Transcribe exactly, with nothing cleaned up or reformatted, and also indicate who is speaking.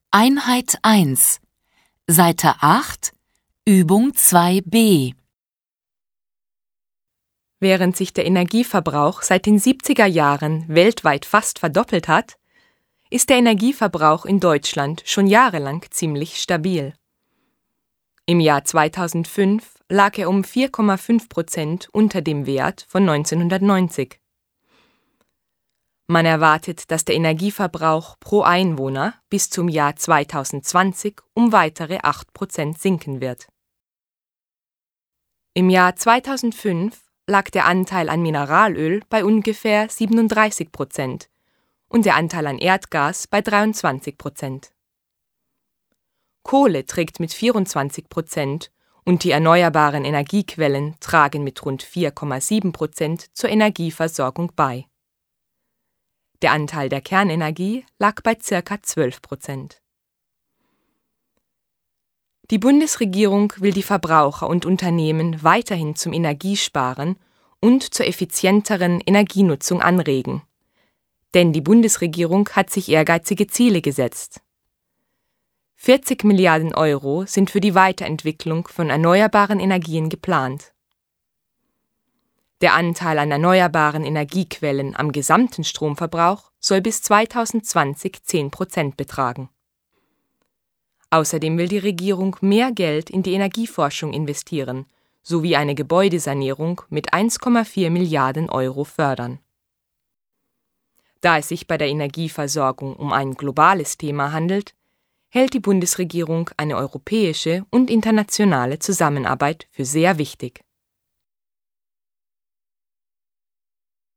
Speaker 1: Einheit eins, Seite acht, Übung zwei b.
Speaker 2: Während sich der Energieverbrauch seit den siebziger Jahren weltweit fast verdoppelt hat, ist der Energieverbrauch in Deutschland schon jahrelang ziemlich stabil. Im Jahr zweitausendfünf lag er um vier Komma fünf Prozent unter dem Wert von neunzehnhundertneunzig. Man erwartet, dass der Energieverbrauch pro Einwohner bis zum Jahr zweitausendzwanzig um weitere acht Prozent sinken wird. Im Jahr zweitausendfünf lag der Anteil an Mineralöl bei ungefähr siebenunddreißig Prozent und der Anteil an Erdgas bei dreiundzwanzig Prozent. Kohle trägt mit vierundzwanzig Prozent und die erneuerbaren Energiequellen tragen mit rund vier Komma sieben Prozent zur Energieversorgung bei. Der Anteil der Kernenergie lag bei ca. zwölf Prozent. Die Bundesregierung will die Verbraucher und Unternehmen weiterhin zum Energiesparen und zur effizienteren Energienutzung anregen. Denn die Bundesregierung hat sich ehrgeizige Ziele gesetzt. vierzig Milliarden Euro sind für die Weiterentwicklung von erneuerbaren Energien geplant. Der Anteil an erneuerbaren Energiequellen am gesamten Stromverbrauch soll bis zweitausendzwanzig zehn Prozent betragen. Außerdem will die Regierung mehr Geld in die Energieforschung investieren, sowie eine Gebäudesanierung mit eins Komma vier Milliarden Euro fördern. Da es sich bei der Energieversorgung um ein globales Thema handelt, hält die Bundesregierung eine europäische und internationale Zusammenarbeit für sehr wichtig.